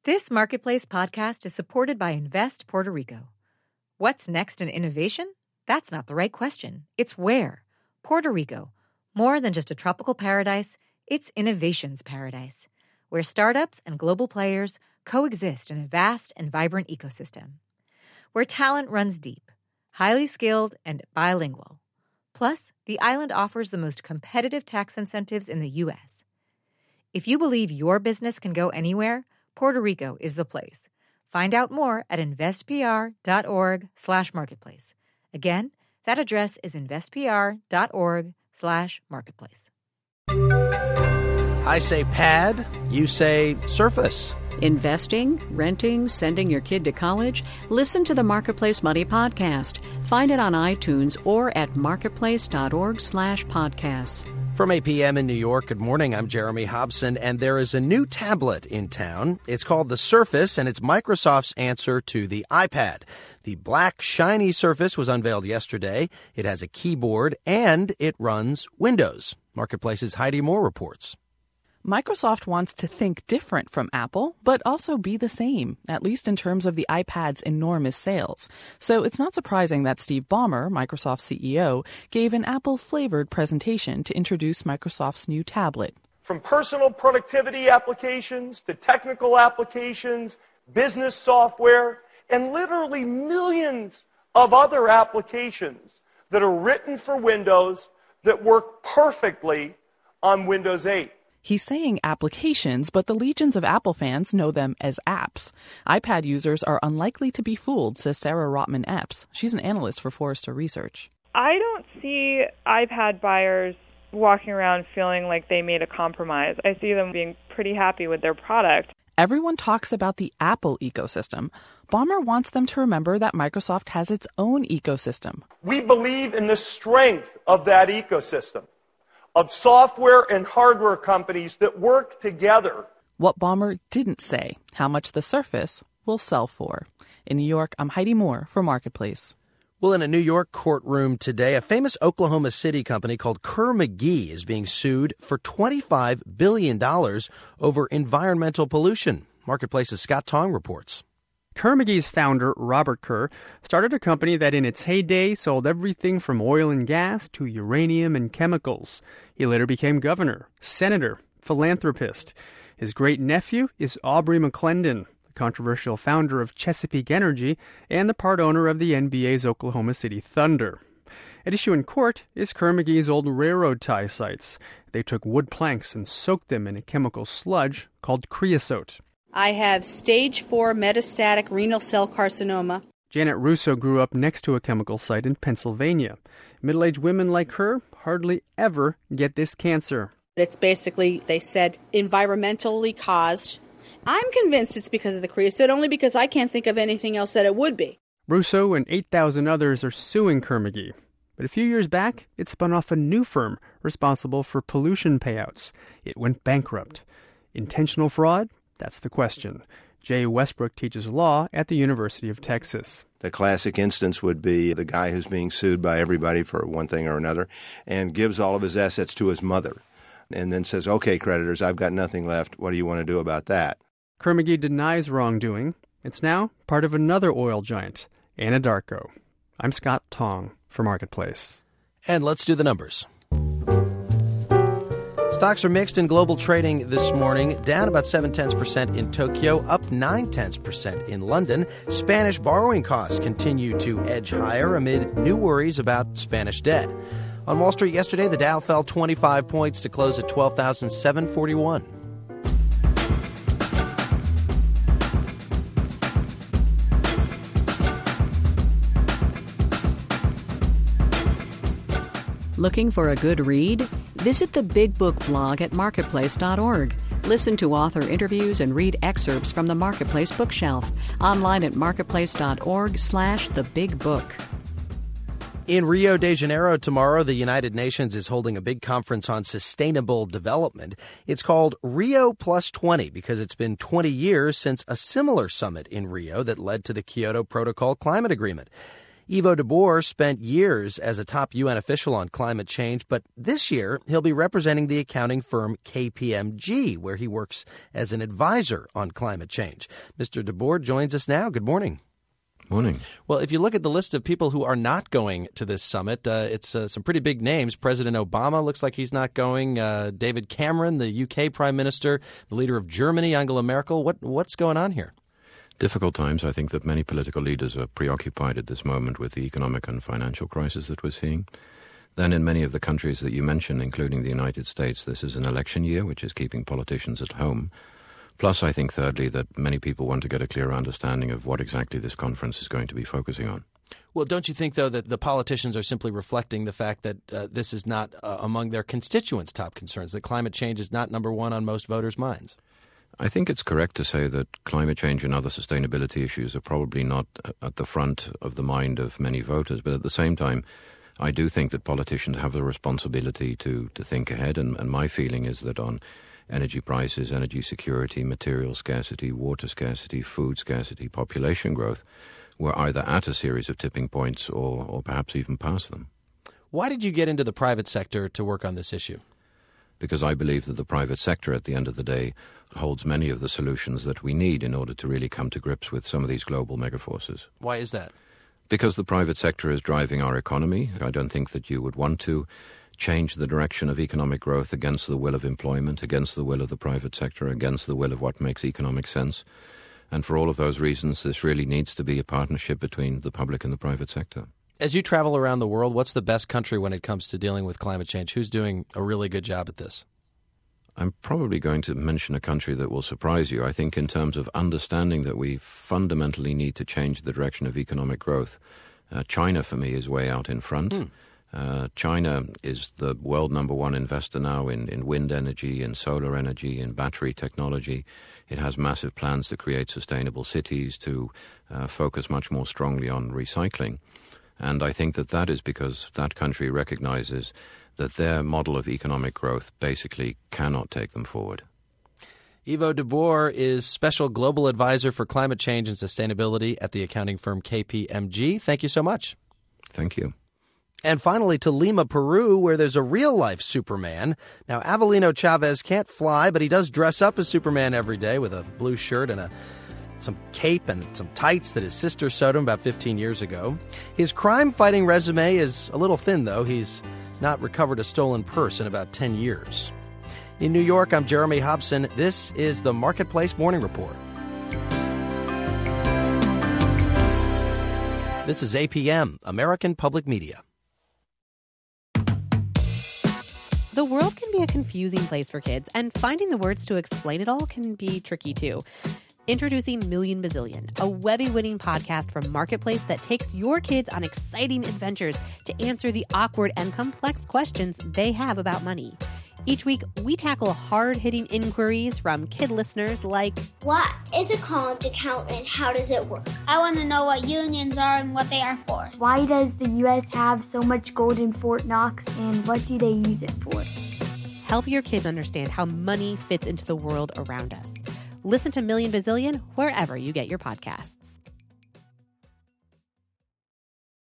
This Marketplace podcast is supported by Invest Puerto Rico. What's next in innovation? That's not the right question. It's where. Puerto Rico. More than just a tropical paradise, it's innovation's paradise, where startups and global players coexist in a vast and vibrant ecosystem. Where talent runs deep, highly skilled, and bilingual. Plus, the island offers the most competitive tax incentives in the U.S. If you believe your business can go anywhere, Puerto Rico is the place. Find out more at investpr.org/marketplace. Again, that address is investpr.org/marketplace. I say pad, you say surface. Investing, renting, sending your kid to college? Listen to the Marketplace Money podcast. Find it on iTunes or at marketplace.org/podcasts. From 8 p.m. in New York, good morning. I'm Jeremy Hobson, and there is a new tablet in town. It's called the Surface, and it's Microsoft's answer to the iPad. The black, shiny Surface was unveiled yesterday. It has a keyboard, and it runs Windows. Marketplace's Heidi Moore reports. Microsoft wants to think different from Apple, but also be the same, at least in terms of the iPad's enormous sales. So it's not surprising that Steve Ballmer, Microsoft's CEO, gave an Apple-flavored presentation to introduce Microsoft's new tablet. From personal productivity applications to technical applications, business software, and literally millions of other applications that are written for Windows that work perfectly on Windows 8. He's saying applications, but the legions of Apple fans know them as apps. iPad users are unlikely to be fooled, says Sarah Rotman-Epps. She's an analyst for Forrester Research. I don't see iPad buyers walking around feeling like they made a compromise. I see them being pretty happy with their product. Everyone talks about the Apple ecosystem. Ballmer wants them to remember that Microsoft has its own ecosystem. We believe in the strength of that ecosystem, of software and hardware companies that work together. What Ballmer didn't say, how much the Surface will sell for. In New York, I'm Heidi Moore for Marketplace. Well, in a New York courtroom today, a famous Oklahoma City company called Kerr-McGee is being sued for $25 billion over environmental pollution. Marketplace's Scott Tong reports. Kerr-McGee's founder, Robert Kerr, started a company that in its heyday sold everything from oil and gas to uranium and chemicals. He later became governor, senator, philanthropist. His great-nephew is Aubrey McClendon, the controversial founder of Chesapeake Energy and the part owner of the NBA's Oklahoma City Thunder. At issue in court is Kerr-McGee's old railroad tie sites. They took wood planks and soaked them in a chemical sludge called creosote. I have stage 4 metastatic renal cell carcinoma. Janet Russo grew up next to a chemical site in Pennsylvania. Middle-aged women like her hardly ever get this cancer. It's basically, they said, environmentally caused. I'm convinced it's because of the creosote, only because I can't think of anything else that it would be. Russo and 8,000 others are suing Kerr-McGee. But a few years back, it spun off a new firm responsible for pollution payouts. It went bankrupt. Intentional fraud? That's the question. Jay Westbrook teaches law at the University of Texas. The classic instance would be the guy who's being sued by everybody for one thing or another and gives all of his assets to his mother and then says, okay, creditors, I've got nothing left. What do you want to do about that? Kerr-McGee denies wrongdoing. It's now part of another oil giant, Anadarko. I'm Scott Tong for Marketplace. And let's do the numbers. Stocks are mixed in global trading this morning, down about 0.7% in Tokyo, up 0.9% in London. Spanish borrowing costs continue to edge higher amid new worries about Spanish debt. On Wall Street yesterday, the Dow fell 25 points to close at 12,741. Looking for a good read? Visit the Big Book blog at marketplace.org. Listen to author interviews and read excerpts from the Marketplace bookshelf. Online at marketplace.org/thebigbook. In Rio de Janeiro tomorrow, the United Nations is holding a big conference on sustainable development. It's called Rio Plus 20 because it's been 20 years since a similar summit in Rio that led to the Kyoto Protocol climate agreement. Ivo de Boer spent years as a top UN official on climate change, but this year he'll be representing the accounting firm KPMG, where he works as an advisor on climate change. Mr. de Boer joins us now. Good morning. Morning. Well, if you look at the list of people who are not going to this summit, it's some pretty big names. President Obama looks like he's not going. David Cameron, the UK Prime Minister, the leader of Germany, Angela Merkel. What's going on here? Difficult times. I think that many political leaders are preoccupied at this moment with the economic and financial crisis that we're seeing. Then in many of the countries that you mentioned, including the United States, this is an election year, which is keeping politicians at home. Plus, I think, thirdly, that many people want to get a clearer understanding of what exactly this conference is going to be focusing on. Well, don't you think, though, that the politicians are simply reflecting the fact that this is not among their constituents' top concerns, that climate change is not number one on most voters' minds? I think it's correct to say that climate change and other sustainability issues are probably not at the front of the mind of many voters. But at the same time, I do think that politicians have the responsibility to think ahead. And my feeling is that on energy prices, energy security, material scarcity, water scarcity, food scarcity, population growth, we're either at a series of tipping points or perhaps even past them. Why did you get into the private sector to work on this issue? Because I believe that the private sector, at the end of the day, holds many of the solutions that we need in order to really come to grips with some of these global megaforces. Why is that? Because the private sector is driving our economy. I don't think that you would want to change the direction of economic growth against the will of employment, against the will of the private sector, against the will of what makes economic sense. And for all of those reasons, this really needs to be a partnership between the public and the private sector. As you travel around the world, what's the best country when it comes to dealing with climate change? Who's doing a really good job at this? I'm probably going to mention a country that will surprise you. I think in terms of understanding that we fundamentally need to change the direction of economic growth, China, for me, is way out in front. China is the world number one investor now in wind energy, in solar energy, in battery technology. It has massive plans to create sustainable cities, to focus much more strongly on recycling. And I think that is because that country recognizes that their model of economic growth basically cannot take them forward. Ivo de Boer is Special Global Advisor for Climate Change and Sustainability at the accounting firm KPMG. Thank you so much. Thank you. And finally to Lima, Peru, where there's a real-life Superman. Now, Avelino Chavez can't fly, but he does dress up as Superman every day with a blue shirt and some cape and some tights that his sister sewed him about 15 years ago. His crime-fighting resume is a little thin, though. He's not recovered a stolen purse in about 10 years. In New York, I'm Jeremy Hobson. This is the Marketplace Morning Report. This is APM, American Public Media. The world can be a confusing place for kids, and finding the words to explain it all can be tricky too. Introducing Million Bazillion, a Webby-winning podcast from Marketplace that takes your kids on exciting adventures to answer the awkward and complex questions they have about money. Each week, we tackle hard-hitting inquiries from kid listeners like, what is a college account and how does it work? I want to know what unions are and what they are for. Why does the U.S. have so much gold in Fort Knox and what do they use it for? Help your kids understand how money fits into the world around us. Listen to Million Bazillion wherever you get your podcasts.